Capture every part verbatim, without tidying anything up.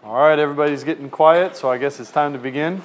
All right, everybody's getting quiet, so I guess it's time to begin.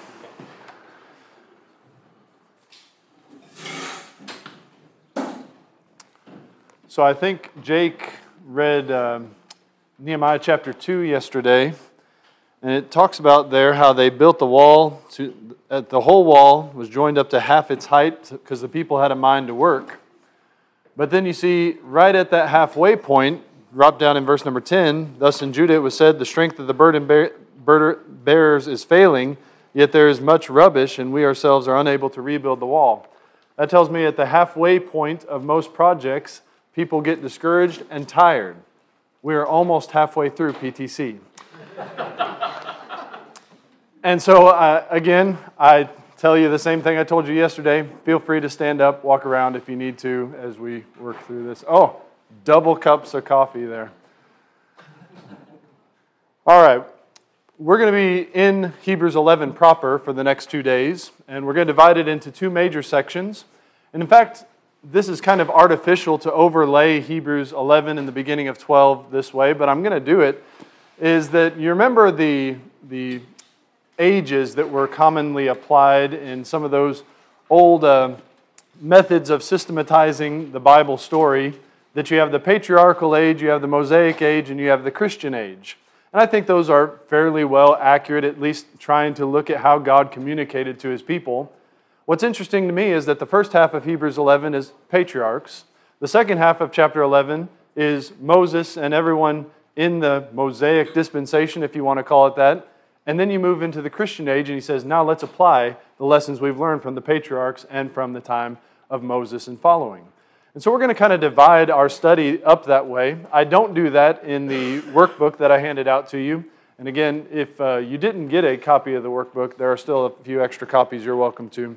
So I think Jake read uh, Nehemiah chapter two yesterday, and it talks about there how they built the wall, to, at the whole wall was joined up to half its height because the people had a mind to work. But then you see right at that halfway point, drop down in verse number ten, thus in Judah it was said, the strength of the burden bearers is failing, yet there is much rubbish, and we ourselves are unable to rebuild the wall. That tells me at the halfway point of most projects, people get discouraged and tired. We are almost halfway through P T C. And so, uh, again, I tell you the same thing I told you yesterday. Feel free to stand up, walk around if you need to as we work through this. Oh, double cups of coffee there. All right. We're going to be in Hebrews eleven proper for the next two days, and we're going to divide it into two major sections. And in fact, this is kind of artificial to overlay Hebrews eleven in the beginning of twelve this way, but I'm going to do it, is that you remember the, the ages that were commonly applied in some of those old uh, methods of systematizing the Bible story, that you have the patriarchal age, you have the Mosaic age, and you have the Christian age. And I think those are fairly well accurate, at least trying to look at how God communicated to His people. What's interesting to me is that the first half of Hebrews eleven is patriarchs. The second half of chapter eleven is Moses and everyone in the Mosaic dispensation, if you want to call it that. And then you move into the Christian age, and he says, now let's apply the lessons we've learned from the patriarchs and from the time of Moses and following. And so we're going to kind of divide our study up that way. I don't do that in the workbook that I handed out to you. And again, if uh, you didn't get a copy of the workbook, there are still a few extra copies you're welcome to.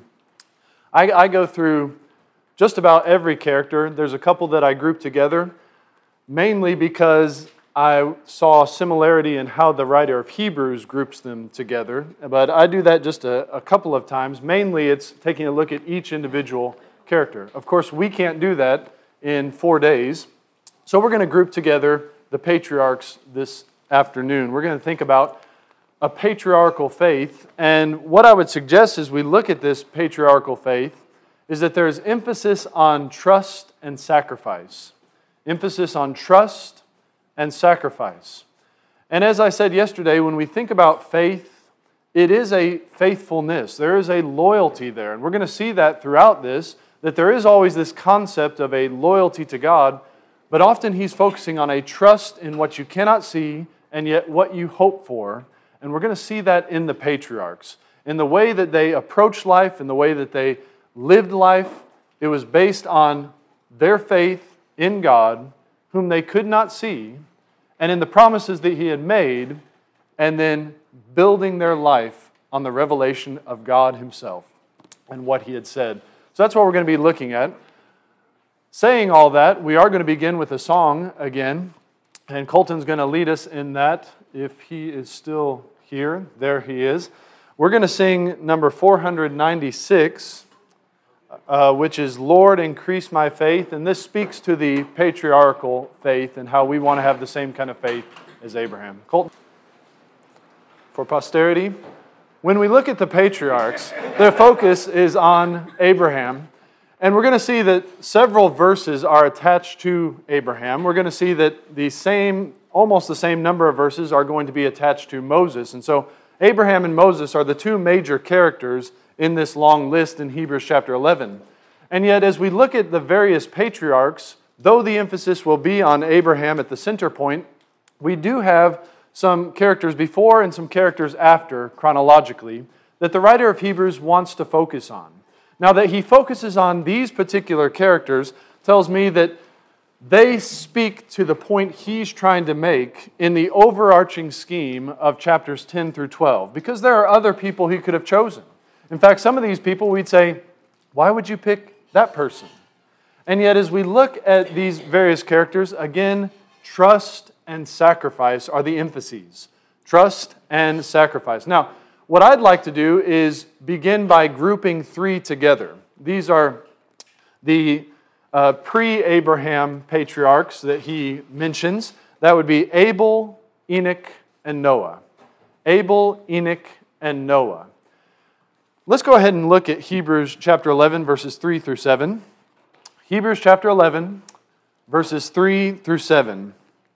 I, I go through just about every character. There's a couple that I group together, mainly because I saw similarity in how the writer of Hebrews groups them together. But I do that just a, a couple of times. Mainly, it's taking a look at each individual character. Of course, we can't do that in four days. So we're going to group together the patriarchs this afternoon. We're going to think about a patriarchal faith. And what I would suggest as we look at this patriarchal faith is that there's emphasis on trust and sacrifice. Emphasis on trust and sacrifice. And as I said yesterday, when we think about faith, it is a faithfulness. There is a loyalty there. And we're going to see that throughout this, that there is always this concept of a loyalty to God, but often He's focusing on a trust in what you cannot see and yet what you hope for. And we're going to see that in the patriarchs. In the way that they approached life, in the way that they lived life, it was based on their faith in God, whom they could not see, and in the promises that He had made, and then building their life on the revelation of God Himself and what He had said. So that's what we're going to be looking at. Saying all that, we are going to begin with a song again, and Colton's going to lead us in that if he is still here. There he is. We're going to sing number four ninety-six, uh, which is Lord, Increase My Faith, and this speaks to the patriarchal faith and how we want to have the same kind of faith as Abraham. Colton. For posterity, when we look at the patriarchs, their focus is on Abraham. And we're going to see that several verses are attached to Abraham. We're going to see that the same, almost the same number of verses are going to be attached to Moses. And so Abraham and Moses are the two major characters in this long list in Hebrews chapter eleven. And yet as we look at the various patriarchs, though the emphasis will be on Abraham at the center point, we do have some characters before and some characters after chronologically that the writer of Hebrews wants to focus on. Now that he focuses on these particular characters tells me that they speak to the point he's trying to make in the overarching scheme of chapters ten through twelve, because there are other people he could have chosen. In fact, some of these people we'd say, why would you pick that person? And yet as we look at these various characters, again, trust and sacrifice are the emphases. Trust and sacrifice. Now, what I'd like to do is begin by grouping three together. These are the uh, pre-Abraham patriarchs that he mentions. That would be Abel, Enoch, and Noah. Abel, Enoch, and Noah. Let's go ahead and look at Hebrews chapter eleven, verses three through seven. Hebrews chapter eleven, verses three through seven.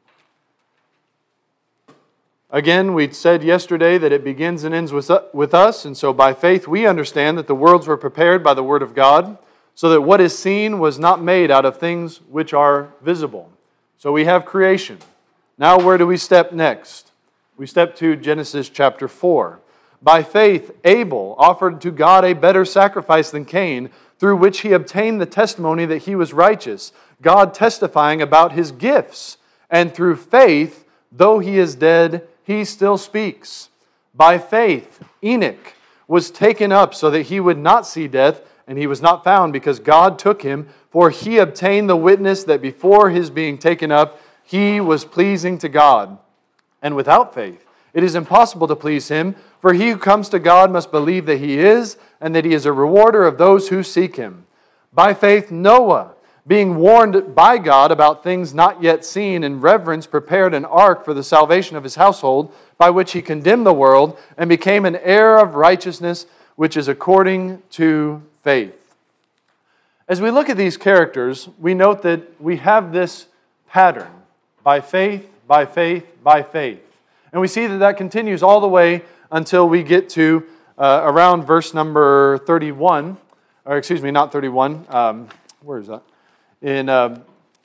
Again, we said yesterday that it begins and ends with us, and so by faith we understand that the worlds were prepared by the Word of God, so that what is seen was not made out of things which are visible. So we have creation. Now where do we step next? We step to Genesis chapter four. By faith, Abel offered to God a better sacrifice than Cain, through which he obtained the testimony that he was righteous, God testifying about his gifts. And through faith, though he is dead, he still speaks. By faith, Enoch was taken up so that he would not see death, and he was not found because God took him, for he obtained the witness that before his being taken up, he was pleasing to God. And without faith, it is impossible to please him, for he who comes to God must believe that he is, and that he is a rewarder of those who seek him. By faith, Noah, being warned by God about things not yet seen, in reverence prepared an ark for the salvation of his household, by which he condemned the world, and became an heir of righteousness, which is according to faith. As we look at these characters, we note that we have this pattern. By faith, by faith, by faith. And we see that that continues all the way until we get to uh, around verse number thirty-one. Or excuse me, not thirty-one. Um, where is that? In, uh,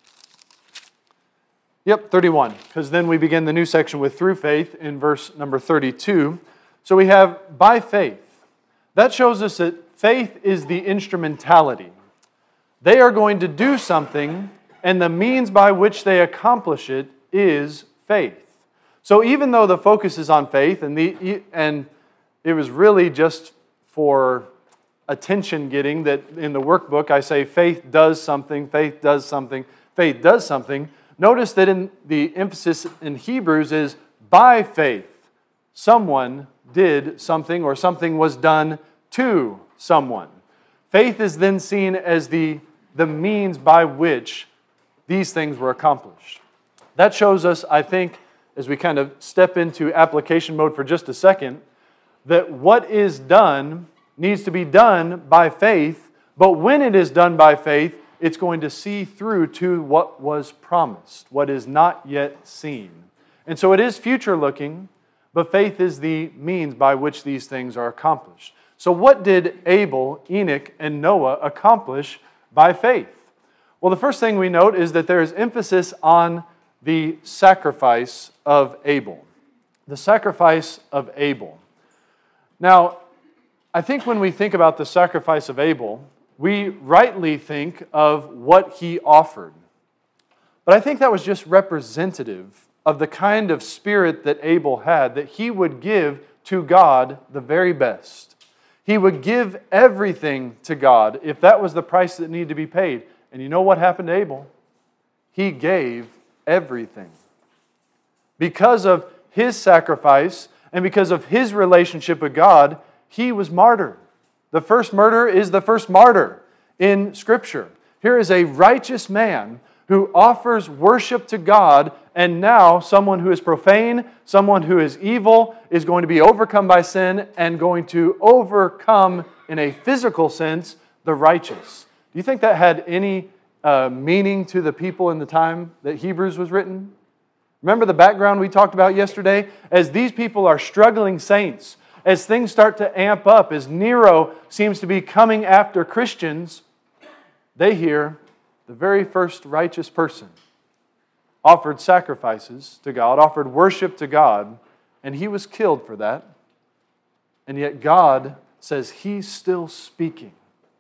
yep, thirty-one. Because then we begin the new section with through faith in verse number thirty-two. So we have by faith. That shows us that faith is the instrumentality. They are going to do something, and the means by which they accomplish it is faith. So even though the focus is on faith, and the and it was really just for attention getting that in the workbook I say faith does something, faith does something, faith does something. Notice that in the emphasis in Hebrews is by faith someone did something or something was done to someone. Faith is then seen as the, the means by which these things were accomplished. That shows us, I think, as we kind of step into application mode for just a second, that what is done needs to be done by faith, but when it is done by faith, it's going to see through to what was promised, what is not yet seen. And so it is future looking, but faith is the means by which these things are accomplished. So what did Abel, Enoch, and Noah accomplish by faith? Well, the first thing we note is that there is emphasis on the sacrifice of Abel. The sacrifice of Abel. Now, I think when we think about the sacrifice of Abel, we rightly think of what he offered. But I think that was just representative of the kind of spirit that Abel had, that he would give to God the very best. He would give everything to God if that was the price that needed to be paid. And you know what happened to Abel? He gave everything. Because of his sacrifice and because of his relationship with God, he was martyred. The first murder is the first martyr in Scripture. Here is a righteous man who offers worship to God, and now someone who is profane, someone who is evil, is going to be overcome by sin and going to overcome, in a physical sense, the righteous. Do you think that had any uh, meaning to the people in the time that Hebrews was written? Remember the background we talked about yesterday? As these people are struggling saints, as things start to amp up, as Nero seems to be coming after Christians, they hear the very first righteous person offered sacrifices to God, offered worship to God, and he was killed for that. And yet God says he's still speaking.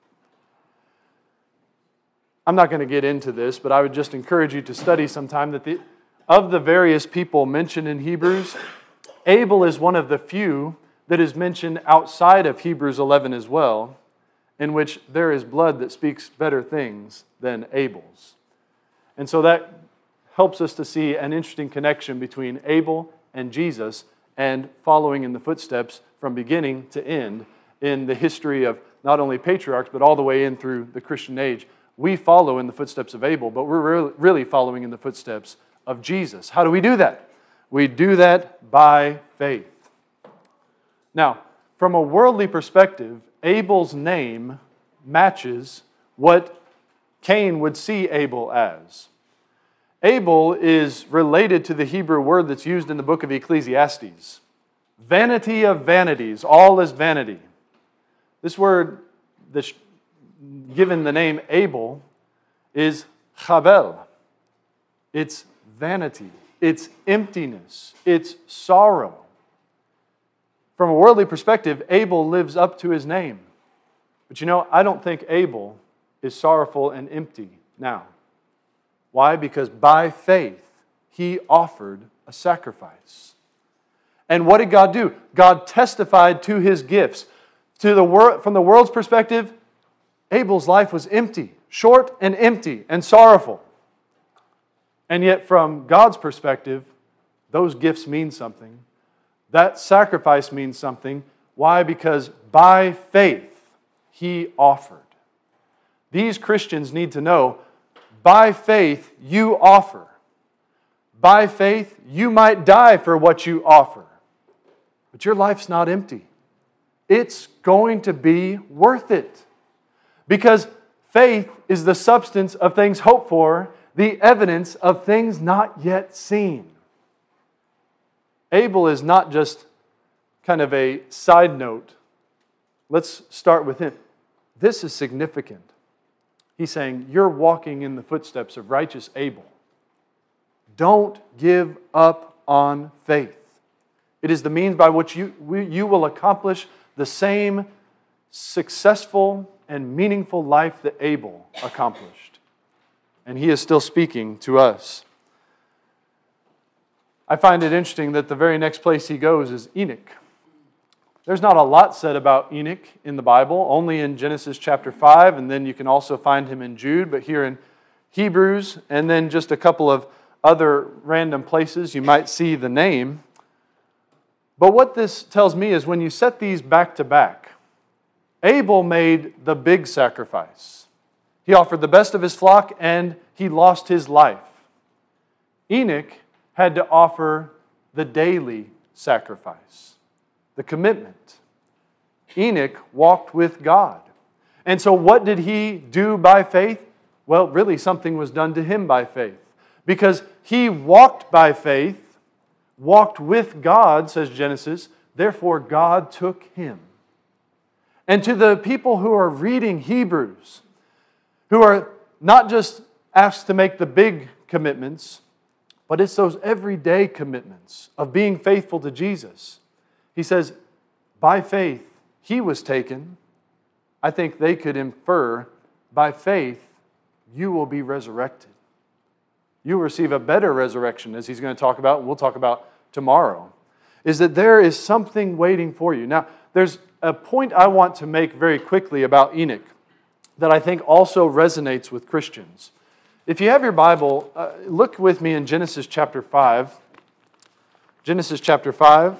I'm not going to get into this, but I would just encourage you to study sometime that the, of the various people mentioned in Hebrews, Abel is one of the few that is mentioned outside of Hebrews eleven as well, in which there is blood that speaks better things than Abel's. And so that helps us to see an interesting connection between Abel and Jesus and following in the footsteps from beginning to end in the history of not only patriarchs, but all the way in through the Christian age. We follow in the footsteps of Abel, but we're really following in the footsteps of Jesus. How do we do that? We do that by faith. Now, from a worldly perspective, Abel's name matches what Cain would see Abel as. Abel is related to the Hebrew word that's used in the book of Ecclesiastes. Vanity of vanities, all is vanity. This word that's given the name Abel is chavel. It's vanity. It's emptiness. It's sorrow. From a worldly perspective, Abel lives up to his name. But you know, I don't think Abel is sorrowful and empty now. Why? Because by faith, he offered a sacrifice. And what did God do? God testified to his gifts. To the wor- from the world's perspective, Abel's life was empty, short and empty and sorrowful. And yet from God's perspective, those gifts mean something. That sacrifice means something. Why? Because by faith, he offered. These Christians need to know, by faith, you offer. By faith, you might die for what you offer. But your life's not empty. It's going to be worth it. Because faith is the substance of things hoped for, the evidence of things not yet seen. Abel is not just kind of a side note. Let's start with him. This is significant. He's saying, you're walking in the footsteps of righteous Abel. Don't give up on faith. It is the means by which you, you will accomplish the same successful and meaningful life that Abel accomplished. And he is still speaking to us. I find it interesting that the very next place he goes is Enoch. There's not a lot said about Enoch in the Bible, only in Genesis chapter five, and then you can also find him in Jude, but here in Hebrews, and then just a couple of other random places you might see the name. But what this tells me is when you set these back to back, Abel made the big sacrifice. He offered the best of his flock and he lost his life. Enoch had to offer the daily sacrifice, the commitment. Enoch walked with God. And so what did he do by faith? Well, really something was done to him by faith. Because he walked by faith, walked with God, says Genesis, therefore God took him. And to the people who are reading Hebrews, who are not just asked to make the big commitments, but it's those everyday commitments of being faithful to Jesus. He says, by faith, he was taken. I think they could infer, by faith, you will be resurrected. You will receive a better resurrection, as he's going to talk about, and we'll talk about tomorrow, is that there is something waiting for you. Now, there's a point I want to make very quickly about Enoch that I think also resonates with Christians. If you have your Bible, uh, look with me in Genesis chapter five. Genesis chapter five.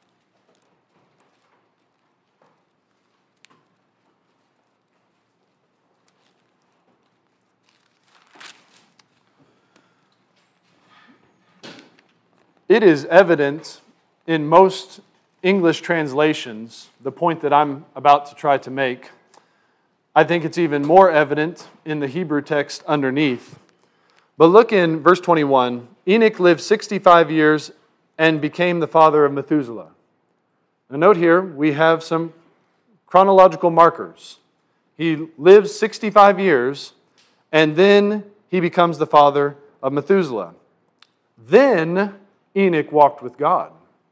It is evident in most English translations, the point that I'm about to try to make. I think it's even more evident in the Hebrew text underneath. But look in verse twenty-one. Enoch lived sixty-five years and became the father of Methuselah. Now note here, we have some chronological markers. He lives sixty-five years, and then he becomes the father of Methuselah. Then Enoch walked with God.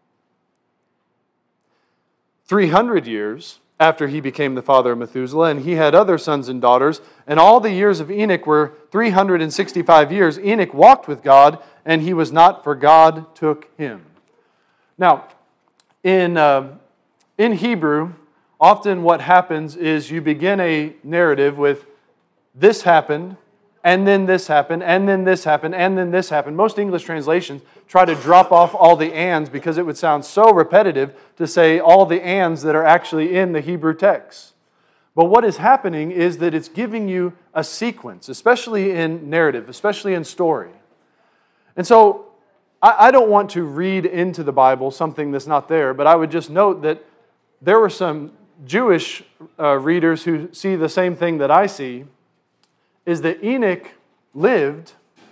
three hundred years after he became the father of Methuselah, and he had other sons and daughters, and all the years of Enoch were three hundred sixty-five years. Enoch walked with God, and he was not, for God took him. Now, in, uh, in Hebrew, often what happens is you begin a narrative with this happened, and then this happened, and then this happened, and then this happened. Most English translations try to drop off all the ands because it would sound so repetitive to say all the ands that are actually in the Hebrew text. But what is happening is that it's giving you a sequence, especially in narrative, especially in story. And so I don't want to read into the Bible something that's not there, but I would just note that there were some Jewish uh, readers who see the same thing that I see, is that Enoch lived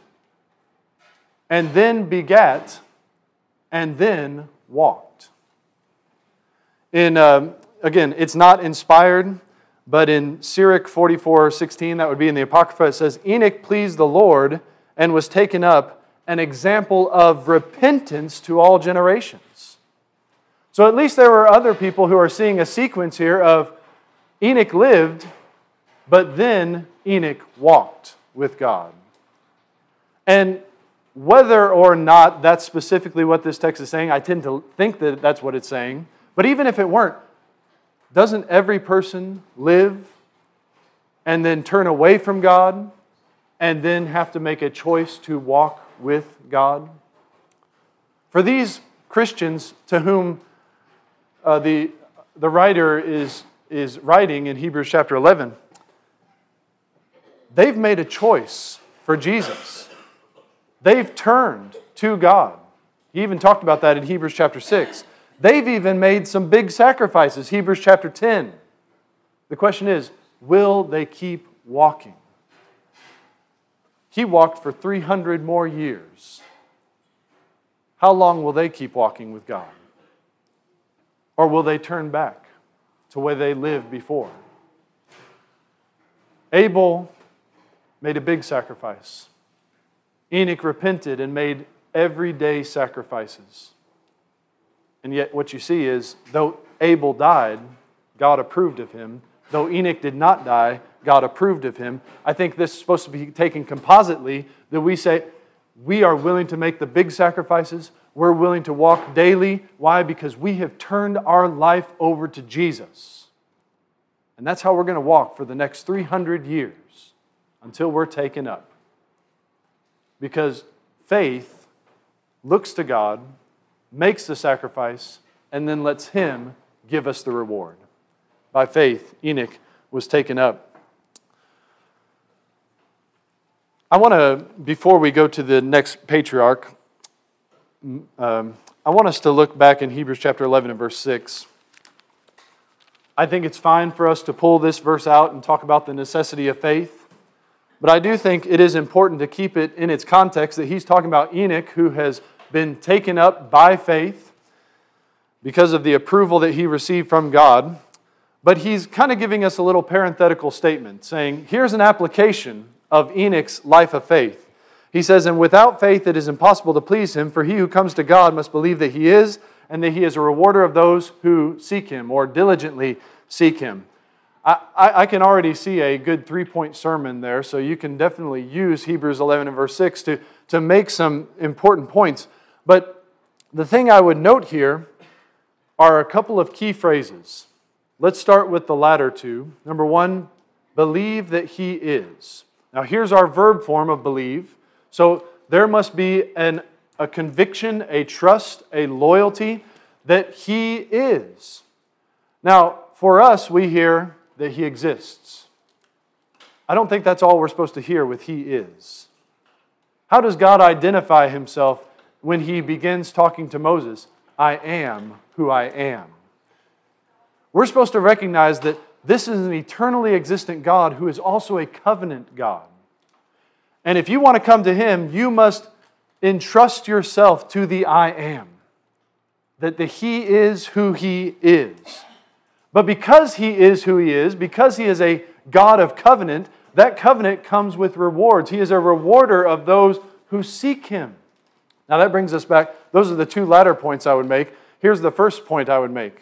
and then begat and then walked. In um, again, it's not inspired, but in Sirach forty-four sixteen, that would be in the Apocrypha, it says, Enoch pleased the Lord and was taken up, an example of repentance to all generations. So at least there were other people who are seeing a sequence here of Enoch lived, but then Enoch walked with God. And whether or not that's specifically what this text is saying, I tend to think that that's what it's saying. But even if it weren't, doesn't every person live and then turn away from God and then have to make a choice to walk with God? For these Christians to whom uh, the, the writer is, is writing in Hebrews chapter eleven, they've made a choice for Jesus. They've turned to God. He even talked about that in Hebrews chapter six. They've even made some big sacrifices, Hebrews chapter ten. The question is, will they keep walking? He walked for three hundred more years. How long will they keep walking with God? Or will they turn back to where they lived before? Abel made a big sacrifice. Enoch repented and made everyday sacrifices. And yet what you see is, though Abel died, God approved of him. Though Enoch did not die, God approved of him. I think this is supposed to be taken compositely, that we say, we are willing to make the big sacrifices. We're willing to walk daily. Why? Because we have turned our life over to Jesus. And that's how we're going to walk for the next three hundred years until we're taken up. Because faith looks to God, makes the sacrifice, and then lets Him give us the reward. By faith, Enoch was taken up. I want to, before we go to the next patriarch, um, I want us to look back in Hebrews chapter eleven and verse six. I think it's fine for us to pull this verse out and talk about the necessity of faith. But I do think it is important to keep it in its context that he's talking about Enoch, who has been taken up by faith because of the approval that he received from God. But he's kind of giving us a little parenthetical statement, saying, here's an application of Enoch's life of faith. He says, and without faith it is impossible to please Him, for he who comes to God must believe that He is, and that He is a rewarder of those who seek Him, or diligently seek Him. I, I, I can already see a good three-point sermon there, so you can definitely use Hebrews eleven and verse six to, to make some important points. But the thing I would note here are a couple of key phrases. Let's start with the latter two. Number one, believe that He is. Now here's our verb form of believe. So there must be an, a conviction, a trust, a loyalty that He is. Now, for us, we hear that He exists. I don't think that's all we're supposed to hear with He is. How does God identify Himself when He begins talking to Moses? I am who I am. We're supposed to recognize that this is an eternally existent God who is also a covenant God. And if you want to come to Him, you must entrust yourself to the I am. That the He is who He is. But because He is who He is, because He is a God of covenant, that covenant comes with rewards. He is a rewarder of those who seek Him. Now that brings us back. Those are the two latter points I would make. Here's the first point I would make.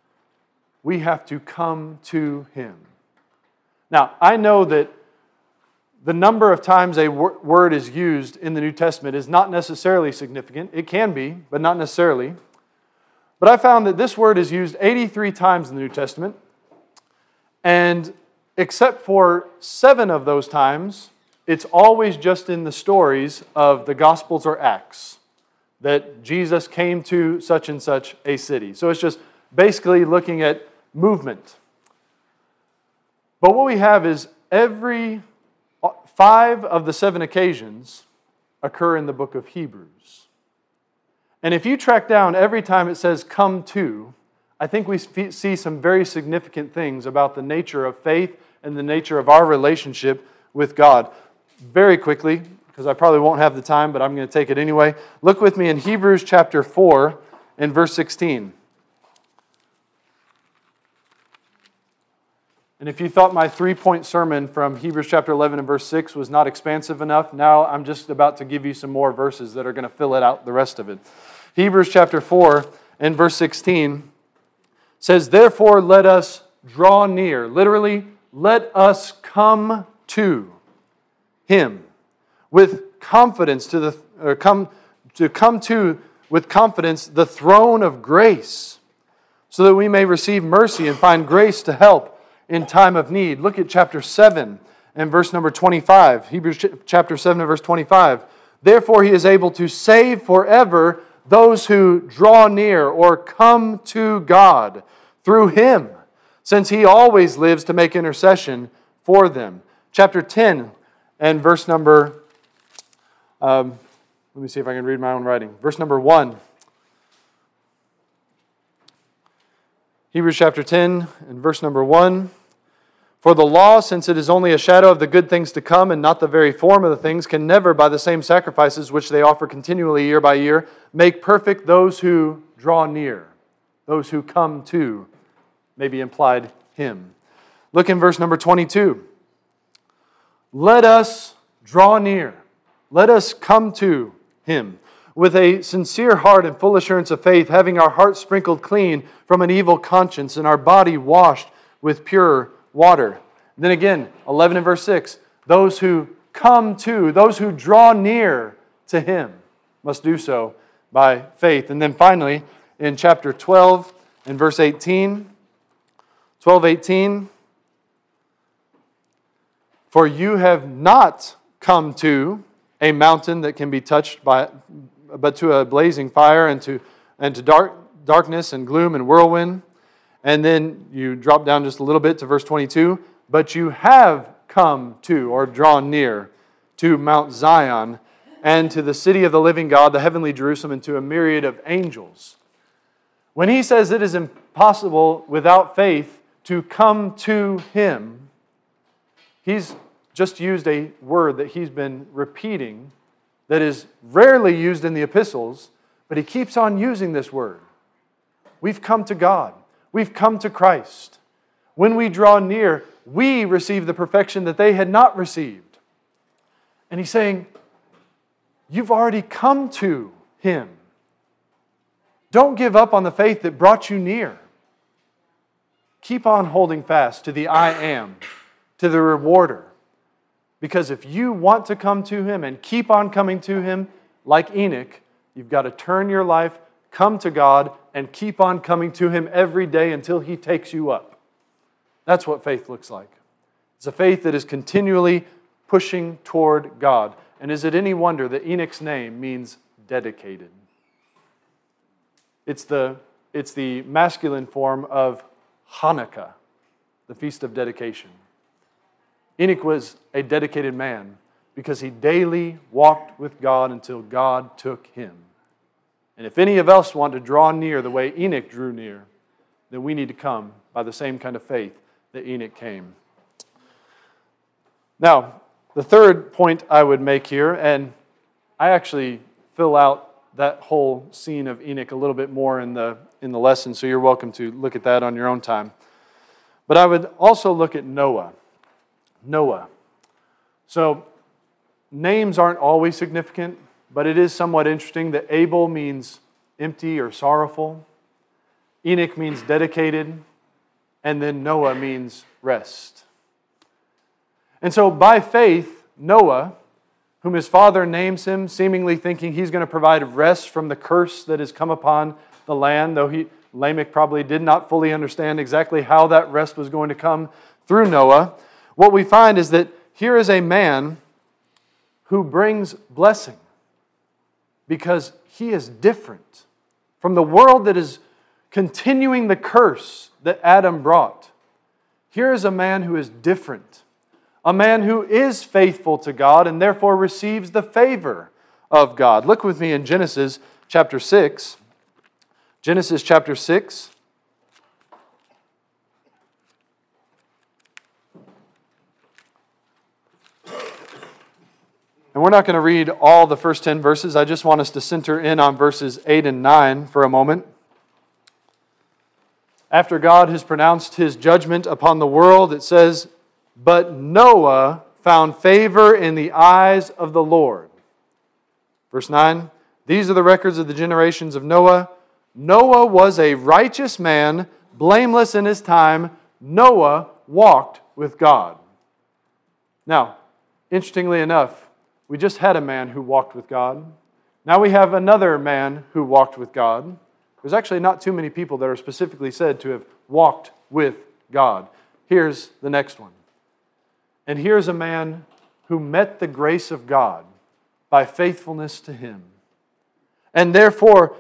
We have to come to Him. Now, I know that the number of times a word is used in the New Testament is not necessarily significant. It can be, but not necessarily. But I found that this word is used eighty-three times in the New Testament. And except for seven of those times, it's always just in the stories of the Gospels or Acts that Jesus came to such and such a city. So it's just basically looking at movement. But what we have is every five of the seven occasions occur in the book of Hebrews. And if you track down every time it says come to, I I think we see some very significant things about the nature of faith and the nature of our relationship with God. Very quickly, because I probably won't have the time, but I'm going to take it anyway. Look with me in Hebrews chapter four and verse sixteen. And if you thought my three-point sermon from Hebrews chapter eleven and verse six was not expansive enough, now I'm just about to give you some more verses that are going to fill it out, the rest of it. Hebrews chapter four and verse sixteen says, "Therefore let us draw near." Literally, let us come to Him with confidence to the or come to come to with confidence the throne of grace, so that we may receive mercy and find grace to help in time of need. Look at chapter seven and verse number twenty-five. Hebrews chapter seven and verse twenty-five. "Therefore He is able to save forever those who draw near or come to God through Him, since He always lives to make intercession for them." Chapter ten and verse number, um, let me see if I can read my own writing. Verse number one. Hebrews chapter ten and verse number one. "For the law, since it is only a shadow of the good things to come and not the very form of the things, can never, by the same sacrifices which they offer continually year by year, make perfect those who draw near," those who come to, maybe implied, Him. Look in verse number twenty-two. "Let us draw near, let us come to Him, with a sincere heart and full assurance of faith, having our hearts sprinkled clean from an evil conscience and our body washed with pure water." Then again, eleven and verse six, "Those who come to, those who draw near to Him must do so by faith." And then finally, in chapter twelve and verse eighteen, twelve eighteen, "For you have not come to a mountain that can be touched by, but to a blazing fire and to and to dark darkness and gloom and whirlwind." And then you drop down just a little bit to verse twenty-two. "But you have come to," or drawn near, "to Mount Zion and to the city of the living God, the heavenly Jerusalem, and to a myriad of angels." When he says it is impossible without faith to come to Him, he's just used a word that he's been repeating that is rarely used in the epistles, but he keeps on using this word. We've come to God. We've come to Christ. When we draw near, we receive the perfection that they had not received. And he's saying, you've already come to Him. Don't give up on the faith that brought you near. Keep on holding fast to the I Am, to the Rewarder. Because if you want to come to Him and keep on coming to Him, like Enoch, you've got to turn your life, come to God, and keep on coming to Him every day until He takes you up. That's what faith looks like. It's a faith that is continually pushing toward God. And is it any wonder that Enoch's name means dedicated? It's the, it's the masculine form of Hanukkah, the Feast of Dedication. Enoch was a dedicated man because he daily walked with God until God took him. And if any of us want to draw near the way Enoch drew near, then we need to come by the same kind of faith that Enoch came. Now, the third point I would make here, and I actually fill out that whole scene of Enoch a little bit more in the in the lesson, so you're welcome to look at that on your own time. But I would also look at Noah. Noah. So, names aren't always significant, but it is somewhat interesting that Abel means empty or sorrowful. Enoch means dedicated, and then Noah means rest. And so by faith, Noah, whom his father names him, seemingly thinking he's going to provide rest from the curse that has come upon the land, though he, Lamech probably did not fully understand exactly how that rest was going to come through Noah, what we find is that here is a man who brings blessing because he is different from the world that is continuing the curse that Adam brought. Here is a man who is different, a man who is faithful to God and therefore receives the favor of God. Look with me in Genesis chapter six. Genesis chapter six. And we're not going to read all the first ten verses. I just want us to center in on verses eight and nine for a moment. After God has pronounced His judgment upon the world, it says, "But Noah found favor in the eyes of the Lord." Verse nine, "These are the records of the generations of Noah. Noah was a righteous man, blameless in his time. Noah walked with God." Now, interestingly enough, we just had a man who walked with God. Now we have another man who walked with God. There's actually not too many people that are specifically said to have walked with God. Here's the next one. And here's a man who met the grace of God by faithfulness to Him. And therefore,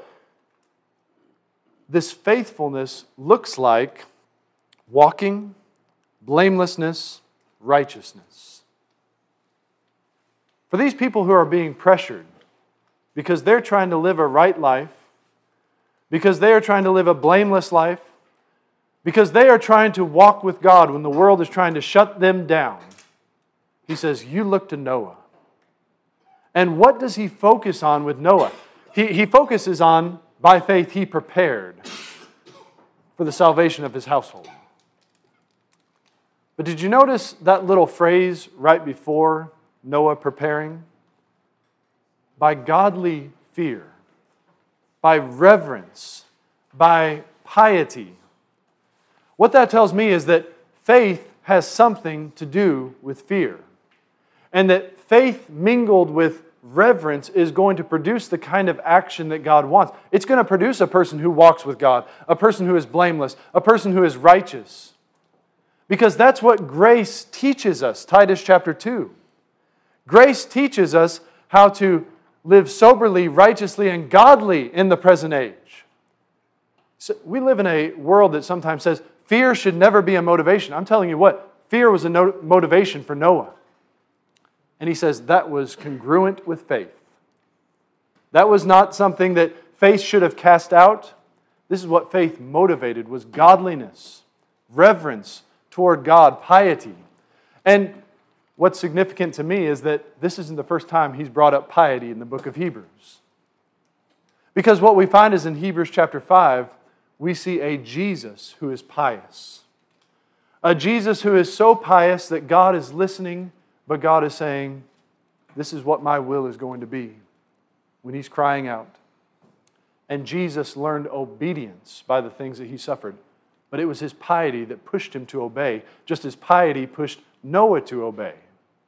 this faithfulness looks like walking, blamelessness, righteousness. For these people who are being pressured because they're trying to live a right life, because they are trying to live a blameless life, because they are trying to walk with God when the world is trying to shut them down, He says, you look to Noah. And what does He focus on with Noah? He, he focuses on, by faith, he prepared for the salvation of his household. But did you notice that little phrase right before Noah preparing? By godly fear, by reverence, by piety. What that tells me is that faith has something to do with fear. And that faith mingled with reverence is going to produce the kind of action that God wants. It's going to produce a person who walks with God, a person who is blameless, a person who is righteous. Because that's what grace teaches us, Titus chapter two. Grace teaches us how to live soberly, righteously, and godly in the present age. So we live in a world that sometimes says fear should never be a motivation. I'm telling you what, fear was a no- motivation for Noah. And he says that was congruent with faith. That was not something that faith should have cast out. This is what faith motivated, was godliness, reverence toward God, piety. And what's significant to me is that this isn't the first time he's brought up piety in the book of Hebrews. Because what we find is in Hebrews chapter five, we see a Jesus who is pious. A Jesus who is so pious that God is listening, but God is saying, this is what my will is going to be, when He's crying out. And Jesus learned obedience by the things that He suffered. But it was His piety that pushed Him to obey, just as piety pushed Noah to obey.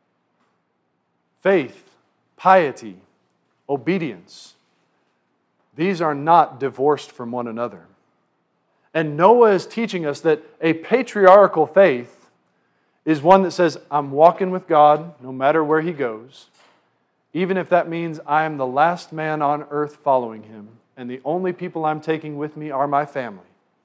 Faith, piety, obedience, these are not divorced from one another. And Noah is teaching us that a patriarchal faith is one that says, I'm walking with God no matter where He goes, even if that means I am the last man on earth following Him, and the only people I'm taking with me are my family.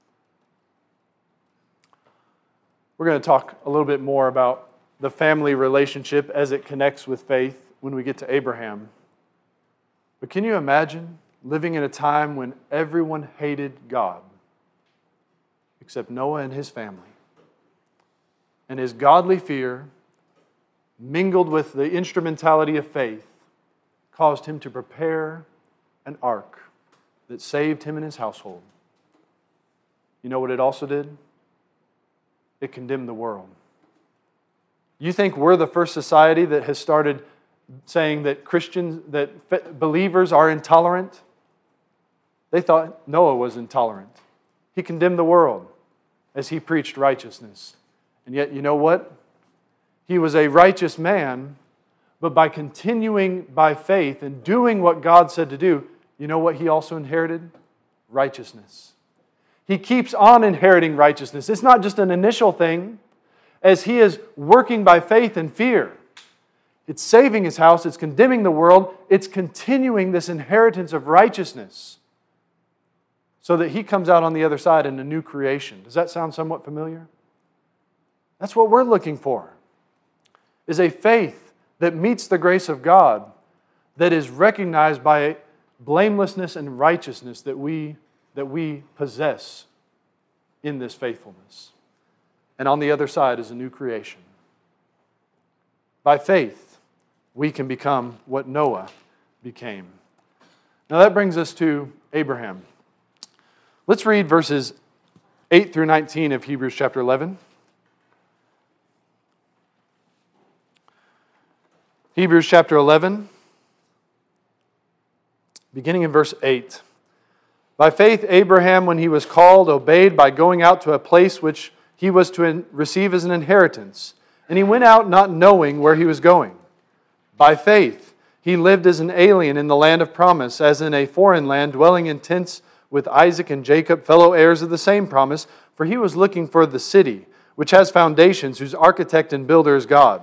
We're going to talk a little bit more about the family relationship as it connects with faith when we get to Abraham. But can you imagine living in a time when everyone hated God except Noah and his family? And his godly fear, mingled with the instrumentality of faith, caused him to prepare an ark that saved him and his household. You know what it also did? It condemned the world. You think we're the first society that has started saying that Christians, that believers are intolerant? They thought Noah was intolerant. He condemned the world as he preached righteousness. And yet, you know what? He was a righteous man, but by continuing by faith and doing what God said to do, you know what he also inherited? Righteousness. He keeps on inheriting righteousness. It's not just an initial thing. As he is working by faith and fear, it's saving his house, it's condemning the world, it's continuing this inheritance of righteousness so that he comes out on the other side in a new creation. Does that sound somewhat familiar? That's what we're looking for, is a faith that meets the grace of God, that is recognized by blamelessness and righteousness that we, that we possess in this faithfulness. And on the other side is a new creation. By faith, we can become what Noah became. Now that brings us to Abraham. Let's read verses eight through nineteen of Hebrews chapter eleven. Hebrews chapter eleven, beginning in verse eight. By faith Abraham, when he was called, obeyed by going out to a place which he was to receive as an inheritance. And he went out not knowing where he was going. By faith he lived as an alien in the land of promise, as in a foreign land, dwelling in tents with Isaac and Jacob, fellow heirs of the same promise, for he was looking for the city, which has foundations, whose architect and builder is God.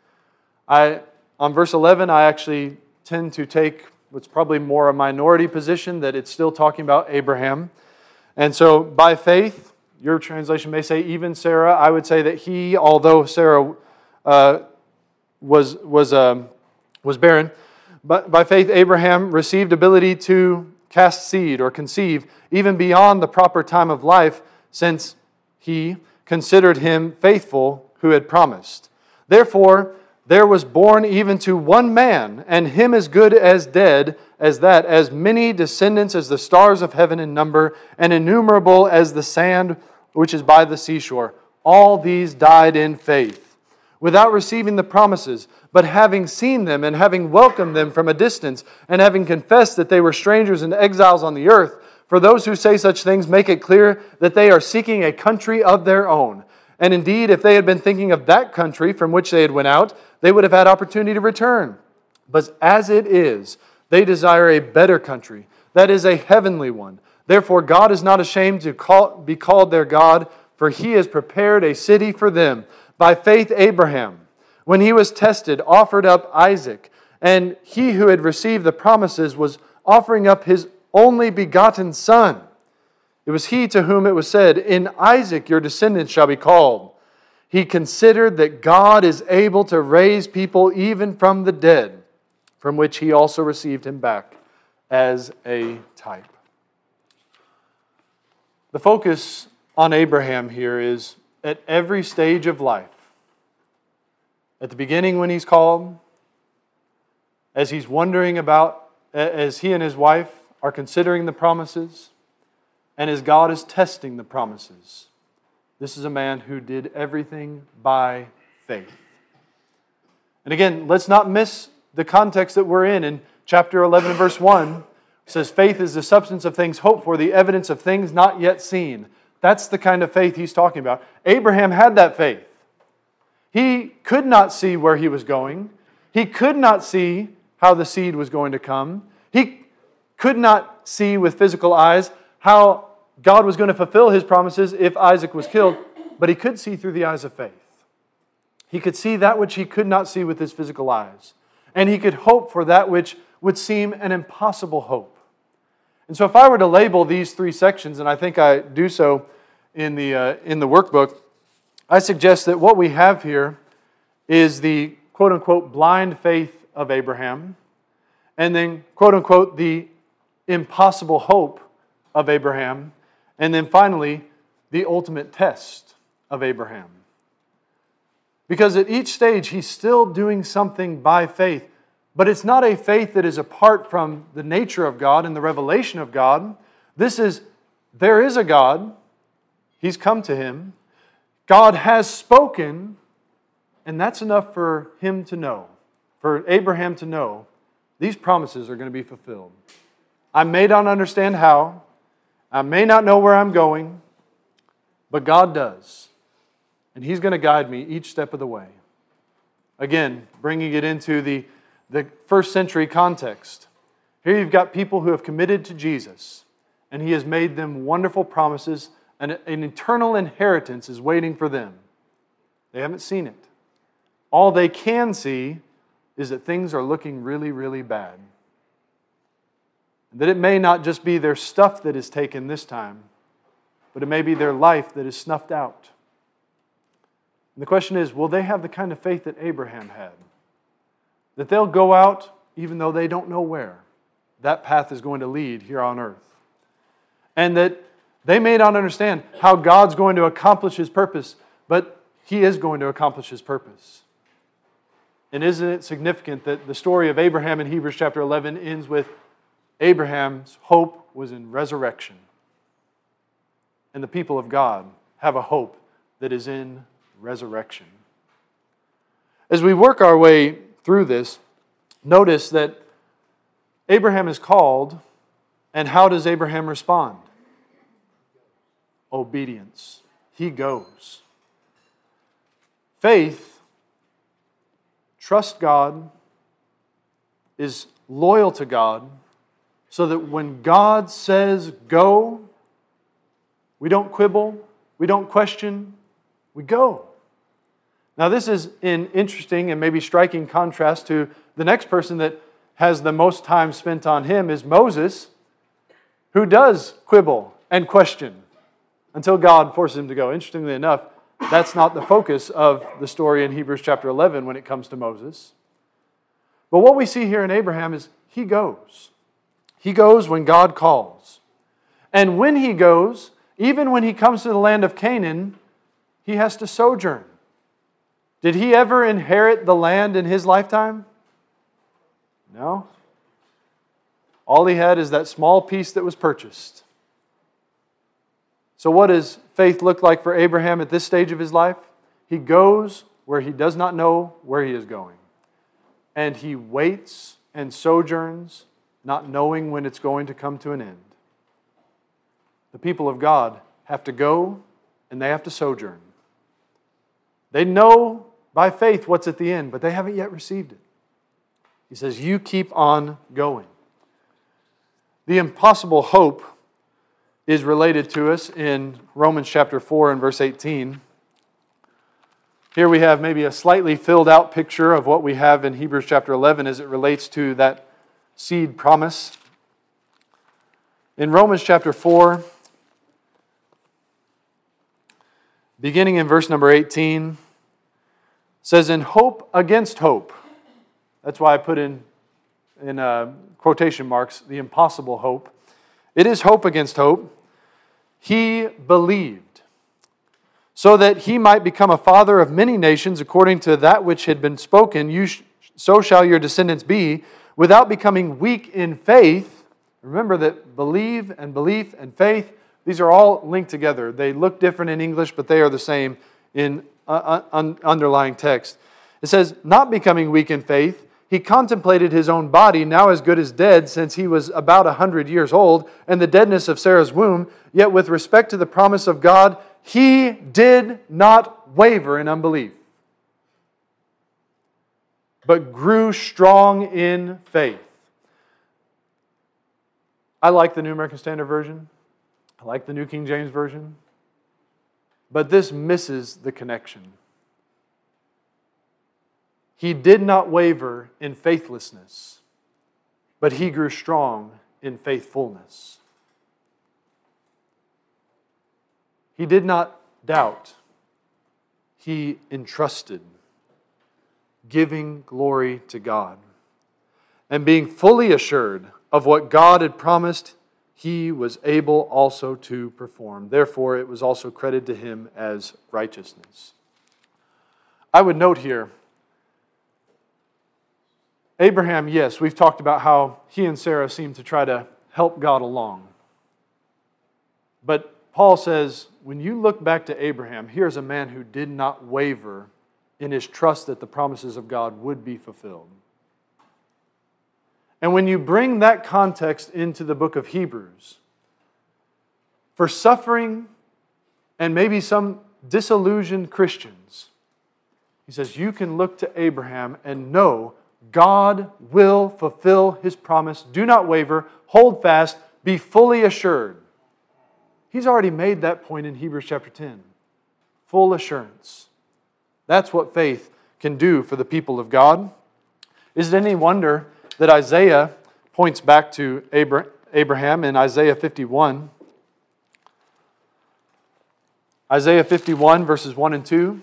I, on verse eleven, I actually tend to take what's probably more a minority position, that it's still talking about Abraham. And so, by faith, your translation may say even Sarah. I would say that he, although Sarah uh, was was um, was barren, but by faith Abraham received ability to cast seed or conceive, even beyond the proper time of life, since he considered him faithful who had promised. Therefore, there was born even to one man, and him as good as dead as that, as many descendants as the stars of heaven in number, and innumerable as the sand which is by the seashore. All these died in faith, without receiving the promises, but having seen them, and having welcomed them from a distance, and having confessed that they were strangers and exiles on the earth. For those who say such things make it clear that they are seeking a country of their own. And indeed, if they had been thinking of that country from which they had went out, they would have had opportunity to return. But as it is, they desire a better country, that is a heavenly one. Therefore, God is not ashamed to call, be called their God, for He has prepared a city for them. By faith, Abraham, when he was tested, offered up Isaac, and he who had received the promises was offering up his only begotten son. It was he to whom it was said, "In Isaac your descendants shall be called." He considered that God is able to raise people even from the dead, from which he also received him back as a type. The focus on Abraham here is at every stage of life. At the beginning when he's called, as he's wondering about, as he and his wife are considering the promises, and as God is testing the promises. This is a man who did everything by faith. And again, let's not miss the context that we're in. In chapter eleven, verse one, it says, faith is the substance of things hoped for, the evidence of things not yet seen. That's the kind of faith he's talking about. Abraham had that faith. He could not see where he was going. He could not see how the seed was going to come. He could not see with physical eyes how God was going to fulfill His promises if Isaac was killed, but he could see through the eyes of faith. He could see that which he could not see with his physical eyes. And he could hope for that which would seem an impossible hope. And so if I were to label these three sections, and I think I do so in the, uh, in the workbook, I suggest that what we have here is the quote-unquote blind faith of Abraham, and then quote-unquote the impossible hope of Abraham, and then finally, the ultimate test of Abraham. Because at each stage, he's still doing something by faith, but it's not a faith that is apart from the nature of God and the revelation of God. This is, there is a God, He's come to him, God has spoken, and that's enough for him to know, for Abraham to know, these promises are going to be fulfilled. I may not understand how, I may not know where I'm going, but God does. And He's going to guide me each step of the way. Again, bringing it into the, the first century context. Here you've got people who have committed to Jesus, and He has made them wonderful promises, and an eternal inheritance is waiting for them. They haven't seen it. All they can see is that things are looking really, really bad. That it may not just be their stuff that is taken this time, but it may be their life that is snuffed out. And the question is, will they have the kind of faith that Abraham had? That they'll go out even though they don't know where that path is going to lead here on earth. And that they may not understand how God's going to accomplish His purpose, but He is going to accomplish His purpose. And isn't it significant that the story of Abraham in Hebrews chapter eleven ends with Abraham's hope was in resurrection. And the people of God have a hope that is in resurrection. As we work our way through this, notice that Abraham is called, and how does Abraham respond? Obedience. He goes. Faith, trust God, is loyal to God, so that when God says go, we don't quibble, we don't question, we go. Now this is in interesting and maybe striking contrast to the next person that has the most time spent on him is Moses, who does quibble and question until God forces him to go. Interestingly enough, that's not the focus of the story in Hebrews chapter eleven when it comes to Moses. But what we see here in Abraham is he goes. He goes when God calls. And when he goes, even when he comes to the land of Canaan, he has to sojourn. Did he ever inherit the land in his lifetime? No. All he had is that small piece that was purchased. So what does faith look like for Abraham at this stage of his life? He goes where he does not know where he is going. And he waits and sojourns, not knowing when it's going to come to an end. The people of God have to go and they have to sojourn. They know by faith what's at the end, but they haven't yet received it. He says, you keep on going. The impossible hope is related to us in Romans chapter four and verse eighteen. Here we have maybe a slightly filled out picture of what we have in Hebrews chapter eleven as it relates to that seed promise. In Romans chapter four, beginning in verse number eighteen, says, in hope against hope. That's why I put in, in uh, quotation marks, the impossible hope. It is hope against hope. He believed, so that he might become a father of many nations, according to that which had been spoken, you sh- so shall your descendants be, without becoming weak in faith. Remember that believe and belief and faith, these are all linked together. They look different in English, but they are the same in uh, un- underlying text. It says, not becoming weak in faith, he contemplated his own body, now as good as dead, since he was about a hundred years old, and the deadness of Sarah's womb. Yet with respect to the promise of God, he did not waver in unbelief, but grew strong in faith. I like the New American Standard Version. I like the New King James Version. But this misses the connection. He did not waver in faithlessness, but he grew strong in faithfulness. He did not doubt. He entrusted, giving glory to God. And being fully assured of what God had promised, he was able also to perform. Therefore, it was also credited to him as righteousness. I would note here, Abraham, yes, we've talked about how he and Sarah seem to try to help God along. But Paul says, when you look back to Abraham, here's a man who did not waver in his trust that the promises of God would be fulfilled. And when you bring that context into the book of Hebrews, for suffering and maybe some disillusioned Christians, he says, you can look to Abraham and know God will fulfill his promise. Do not waver, hold fast, be fully assured. He's already made that point in Hebrews chapter ten. Full assurance. That's what faith can do for the people of God. Is it any wonder that Isaiah points back to Abraham in Isaiah fifty-one? Isaiah fifty-one, verses one and two.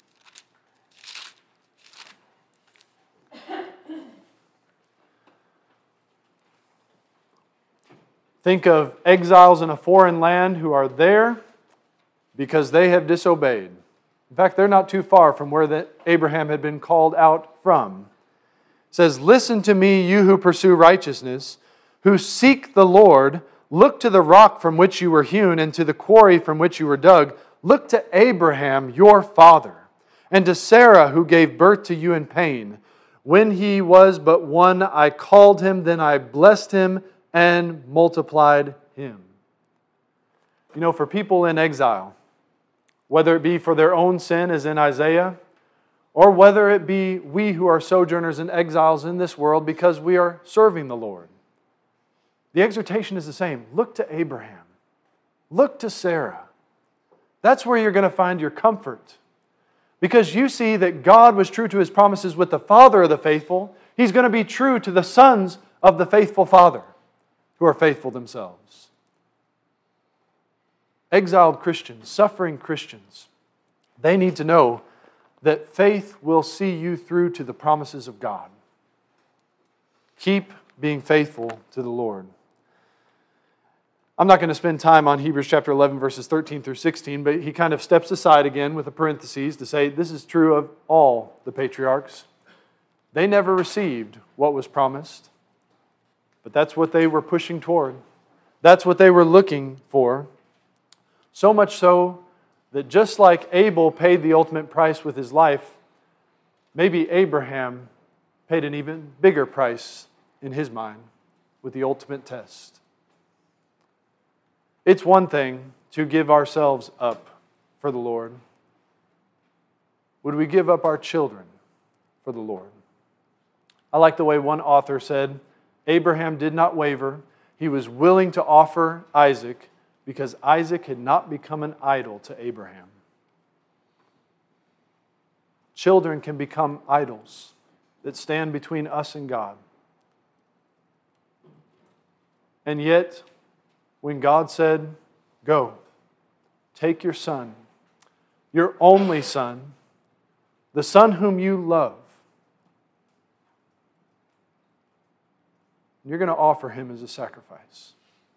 Think of exiles in a foreign land who are there because they have disobeyed. In fact, they're not too far from where that Abraham had been called out from. It says, "Listen to me, you who pursue righteousness, who seek the Lord. Look to the rock from which you were hewn, and to the quarry from which you were dug. Look to Abraham, your father, and to Sarah, who gave birth to you in pain. When he was but one, I called him, then I blessed him and multiplied him." You know, for people in exile, whether it be for their own sin, as in Isaiah, or whether it be we who are sojourners and exiles in this world because we are serving the Lord, the exhortation is the same. Look to Abraham. Look to Sarah. That's where you're going to find your comfort. Because you see that God was true to His promises with the father of the faithful. He's going to be true to the sons of the faithful father who are faithful themselves. Exiled Christians, suffering Christians, they need to know that faith will see you through to the promises of God. Keep being faithful to the Lord. I'm not going to spend time on Hebrews chapter eleven, verses thirteen through sixteen, but he kind of steps aside again with a parenthesis to say this is true of all the patriarchs. They never received what was promised, but that's what they were pushing toward. That's what they were looking for. So much so that just like Abel paid the ultimate price with his life, maybe Abraham paid an even bigger price in his mind with the ultimate test. It's one thing to give ourselves up for the Lord. Would we give up our children for the Lord? I like the way one author said, Abraham did not waver. He was willing to offer Isaac because Isaac had not become an idol to Abraham. Children can become idols that stand between us and God. And yet, when God said, "Go, take your son, your only son, the son whom you love, you're going to offer him as a sacrifice."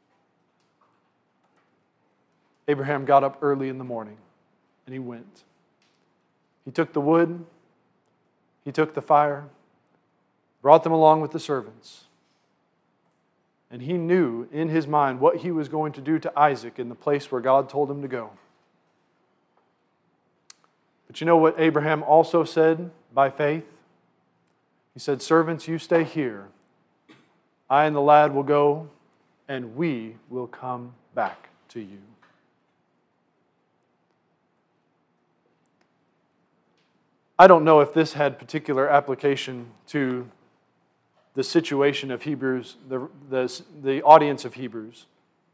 Abraham got up early in the morning and he went. He took the wood, he took the fire, brought them along with the servants. And he knew in his mind what he was going to do to Isaac in the place where God told him to go. But you know what Abraham also said by faith? He said, "Servants, you stay here. I and the lad will go, and we will come back to you." I don't know if this had particular application to the situation of Hebrews, the, the, the audience of Hebrews.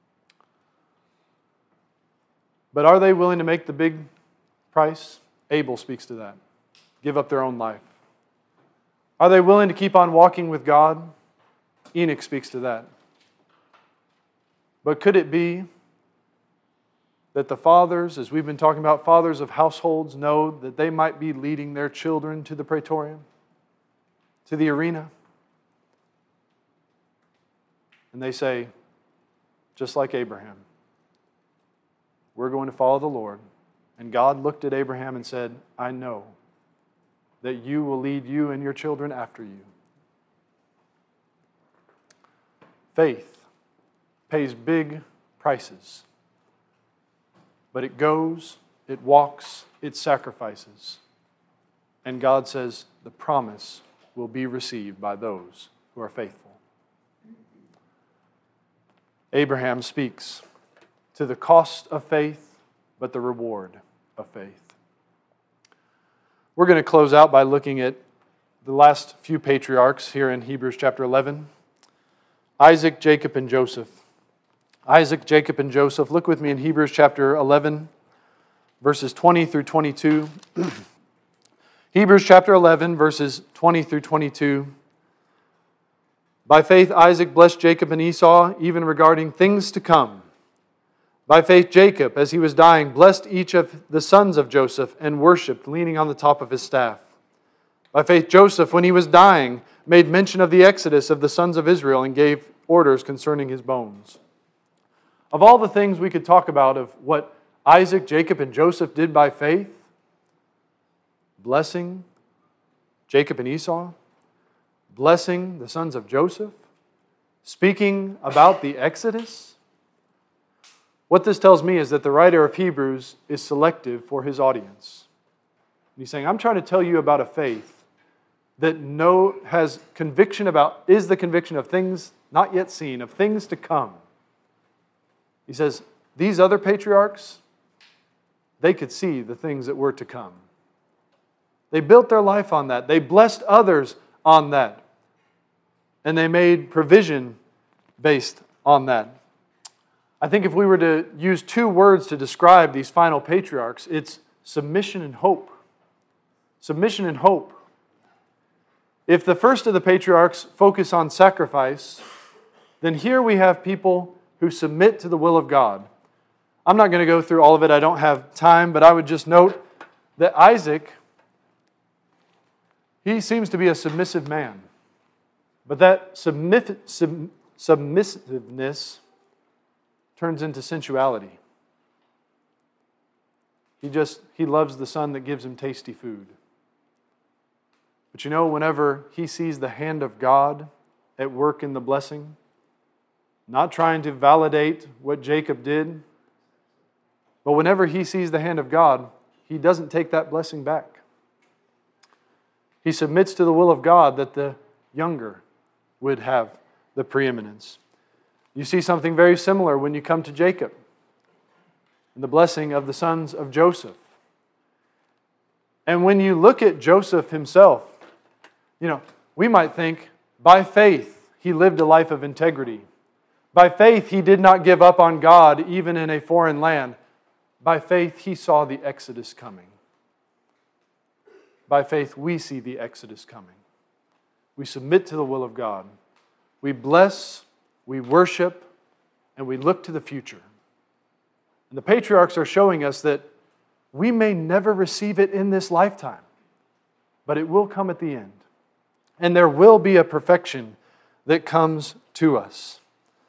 But are they willing to make the big price? Abel speaks to that. Give up their own life. Are they willing to keep on walking with God? Enoch speaks to that. But could it be that the fathers, as we've been talking about, fathers of households know that they might be leading their children to the praetorium, to the arena? And they say, just like Abraham, we're going to follow the Lord. And God looked at Abraham and said, "I know that you will lead you and your children after you." Faith pays big prices, but it goes, it walks, it sacrifices. And God says the promise will be received by those who are faithful. Abraham speaks to the cost of faith, but the reward of faith. We're going to close out by looking at the last few patriarchs here in Hebrews chapter eleven. Isaac, Jacob, and Joseph. Isaac, Jacob, and Joseph. Look with me in Hebrews chapter eleven, verses twenty through twenty-two. Hebrews chapter eleven, verses twenty through twenty-two. By faith, Isaac blessed Jacob and Esau, even regarding things to come. By faith, Jacob, as he was dying, blessed each of the sons of Joseph and worshipped, leaning on the top of his staff. By faith, Joseph, when he was dying, made mention of the exodus of the sons of Israel and gave orders concerning his bones. Of all the things we could talk about of what Isaac, Jacob, and Joseph did by faith, blessing Jacob and Esau, blessing the sons of Joseph, speaking about the Exodus. What this tells me is that the writer of Hebrews is selective for his audience. He's saying, I'm trying to tell you about a faith that know, has conviction about, is the conviction of things not yet seen, of things to come. He says, these other patriarchs, they could see the things that were to come. They built their life on that. They blessed others on that. And they made provision based on that. I think if we were to use two words to describe these final patriarchs, it's submission and hope. Submission and hope. If the first of the patriarchs focus on sacrifice, then here we have people who submit to the will of God. I'm not going to go through all of it. I don't have time, but I would just note that Isaac, he seems to be a submissive man. But that submiss- sub- submissiveness turns into sensuality. He just, he loves the son that gives him tasty food. But you know, whenever he sees the hand of God at work in the blessing, not trying to validate what Jacob did, but whenever he sees the hand of God, he doesn't take that blessing back. He submits to the will of God that the younger would have the preeminence. You see something very similar when you come to Jacob and the blessing of the sons of Joseph. And when you look at Joseph himself, you know, we might think, by faith, he lived a life of integrity. By faith, he did not give up on God even in a foreign land. By faith, he saw the Exodus coming. By faith, we see the Exodus coming. We submit to the will of God. We bless, we worship, and we look to the future. And the patriarchs are showing us that we may never receive it in this lifetime, but it will come at the end. And there will be a perfection that comes to us.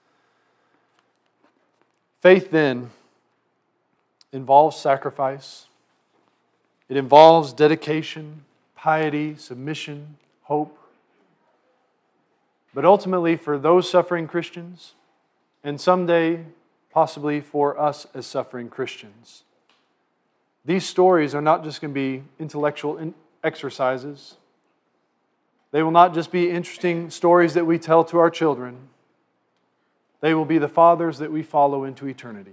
Faith then involves sacrifice. It involves dedication, piety, submission, hope. But ultimately, for those suffering Christians, and someday possibly for us as suffering Christians, these stories are not just going to be intellectual exercises. They will not just be interesting stories that we tell to our children. They will be the fathers that we follow into eternity.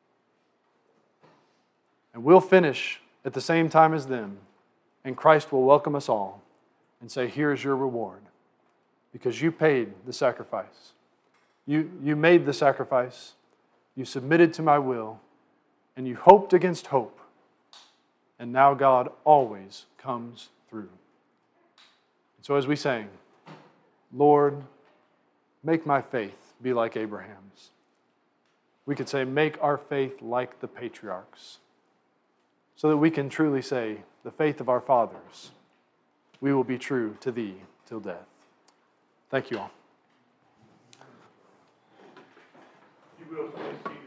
And we'll finish at the same time as them, and Christ will welcome us all and say, here's your reward, because you paid the sacrifice. You, you made the sacrifice, you submitted to my will, and you hoped against hope, and now God always comes through. So as we sang, Lord, make my faith be like Abraham's. We could say, make our faith like the patriarchs, so that we can truly say, the faith of our fathers, we will be true to thee till death. Thank you all. You will